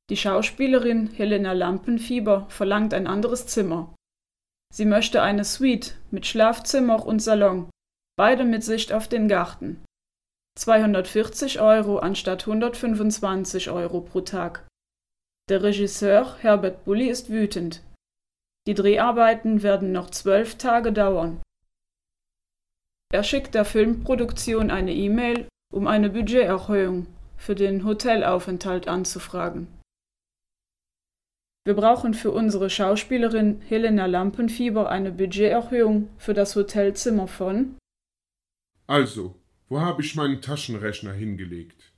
Die Schauspielerin Helena Lampenfieber verlangt ein anderes Zimmer. Sie möchte eine Suite mit Schlafzimmer und Salon, beide mit Sicht auf den Garten. 240 € anstatt 125 € pro Tag. Der Regisseur Herbert Bulli ist wütend. Die Dreharbeiten werden noch 12 Tage dauern. Er schickt der Filmproduktion eine E-Mail, um eine Budgeterhöhung für den Hotelaufenthalt anzufragen. Wir brauchen für unsere Schauspielerin Helena Lampenfieber eine Budgeterhöhung für das Hotelzimmer von. Also, wo habe ich meinen Taschenrechner hingelegt?